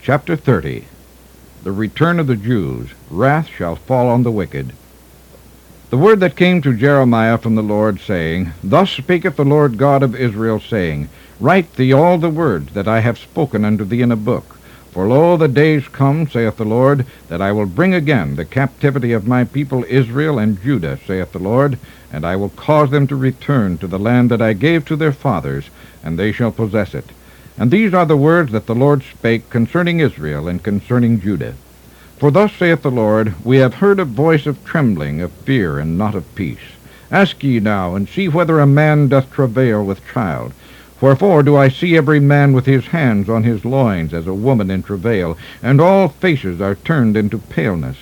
Chapter 30. The return of the Jews. Wrath shall fall on the wicked. The word that came to Jeremiah from the Lord, saying, Thus speaketh the Lord God of Israel, saying, Write thee all the words that I have spoken unto thee in a book. For lo, the days come, saith the Lord, that I will bring again the captivity of my people Israel and Judah, saith the Lord, and I will cause them to return to the land that I gave to their fathers, and they shall possess it. And these are the words that the Lord spake concerning Israel and concerning Judah. For thus saith the Lord, We have heard a voice of trembling, of fear, and not of peace. Ask ye now, and see whether a man doth travail with child. Wherefore do I see every man with his hands on his loins, as a woman in travail, and all faces are turned into paleness.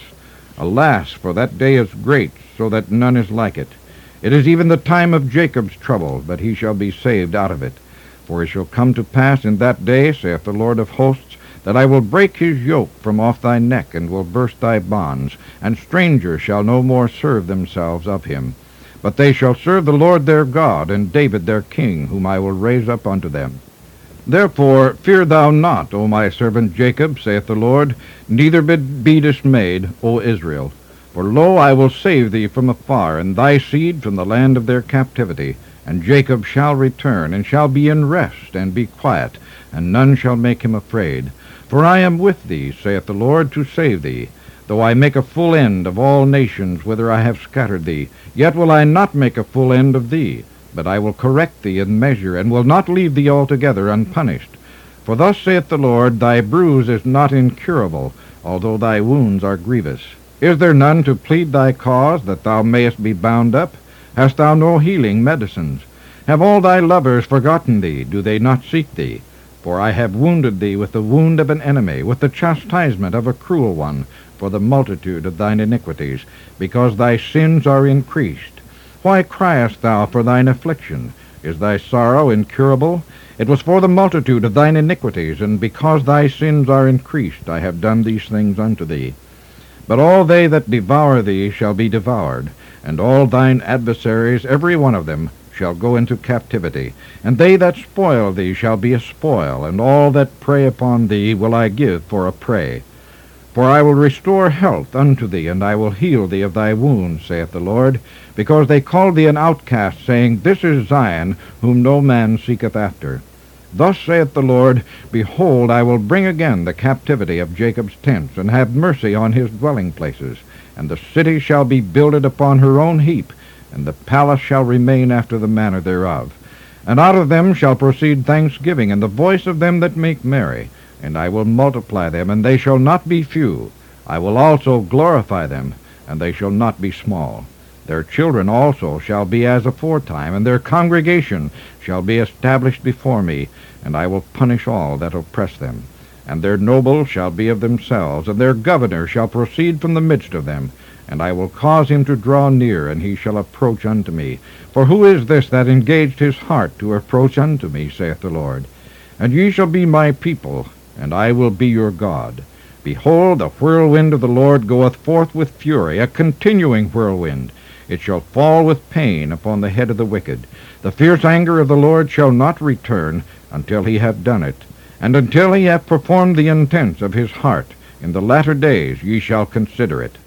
Alas, for that day is great, so that none is like it. It is even the time of Jacob's trouble, but he shall be saved out of it. For it shall come to pass in that day, saith the Lord of hosts, that I will break his yoke from off thy neck, and will burst thy bonds, and strangers shall no more serve themselves of him. But they shall serve the Lord their God, and David their king, whom I will raise up unto them. Therefore fear thou not, O my servant Jacob, saith the Lord, neither be dismayed, O Israel. For lo, I will save thee from afar, and thy seed from the land of their captivity. And Jacob shall return, and shall be in rest, and be quiet, and none shall make him afraid. For I am with thee, saith the Lord, to save thee. Though I make a full end of all nations whither I have scattered thee, yet will I not make a full end of thee, but I will correct thee in measure, and will not leave thee altogether unpunished. For thus saith the Lord, Thy bruise is not incurable, although thy wounds are grievous. Is there none to plead thy cause, that thou mayest be bound up? Hast thou no healing medicines? Have all thy lovers forgotten thee? Do they not seek thee? For I have wounded thee with the wound of an enemy, with the chastisement of a cruel one, for the multitude of thine iniquities, because thy sins are increased. Why criest thou for thine affliction? Is thy sorrow incurable? It was for the multitude of thine iniquities, and because thy sins are increased, I have done these things unto thee. But all they that devour thee shall be devoured, and all thine adversaries, every one of them, shall go into captivity. And they that spoil thee shall be a spoil, and all that prey upon thee will I give for a prey. For I will restore health unto thee, and I will heal thee of thy wounds, saith the Lord, because they called thee an outcast, saying, This is Zion, whom no man seeketh after. Thus saith the Lord, Behold, I will bring again the captivity of Jacob's tents, and have mercy on his dwelling places. And the city shall be builded upon her own heap, and the palace shall remain after the manner thereof. And out of them shall proceed thanksgiving, and the voice of them that make merry. And I will multiply them, and they shall not be few. I will also glorify them, and they shall not be small. Their children also shall be as aforetime, and their congregation shall be established before me, and I will punish all that oppress them. And their nobles shall be of themselves, and their governor shall proceed from the midst of them. And I will cause him to draw near, and he shall approach unto me. For who is this that engaged his heart to approach unto me, saith the Lord? And ye shall be my people, and I will be your God. Behold, the whirlwind of the Lord goeth forth with fury, a continuing whirlwind. It shall fall with pain upon the head of the wicked. The fierce anger of the Lord shall not return until he have done it, and until he have performed the intents of his heart. In the latter days ye shall consider it.